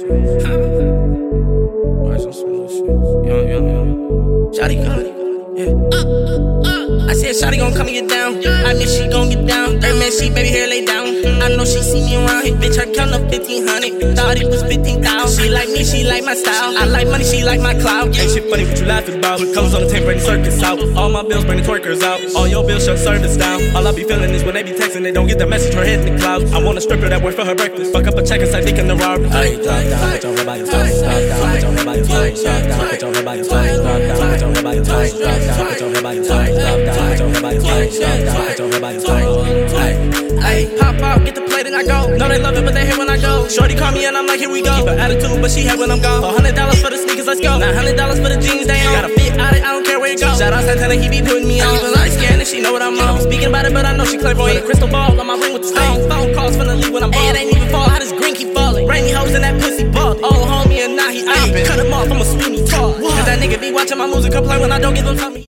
Watch some smooth shit. Young. Shawty gon', yeah. I said Shawty gon' come and get down. I knew she gon' get down. Third man, she baby hair lay down. I know she see me around here. Bitch, her count up 1,500. Thought it was 15,000. She like me, she like my style. I like money, she like my clout. Ain't shit funny what you laughing about. Put colors on the tape, bring the circus out. All my bills bring the twerkers out. All your bills shut service down. All I be feeling is when they be texting, they don't get the message, her head in the clouds. I want a stripper that work for her breakfast. Fuck up a check and say dick in the robbery. Ay, drop down, put your head by your toes. Drop down, put your head by your toes. Drop down, put your head by your toes. Drop down, put your head by your toes. Drop down, put your head by your toes. Drop down, put your head by your toes. Drop down, put your head by your toes. Ay, pop out, get the plate and I go. Know they love it, but they hate when I go. Shorty call me and I'm like, here we go. Keep her attitude, but she hate when I'm gone. $100 for the sneakers, let's go. $900 for the jeans, they on. Gotta fit out it, I don't care where it goes. Shout out Santana, he be putting me on. Even light skin and she know what I'm on. Speaking about it, but I know she clairvoyant. Crystal ball on my ring with the stone. Phone calls finna leave when I'm ballin'. It ain't even fall, how this green keep falling. Rainy hoes in that pussy ballin'. Old homie and now he oppin'. Cut him off, I'm a Sweeney Todd. Cause that nigga be watching my moves and complain when I don't give him something.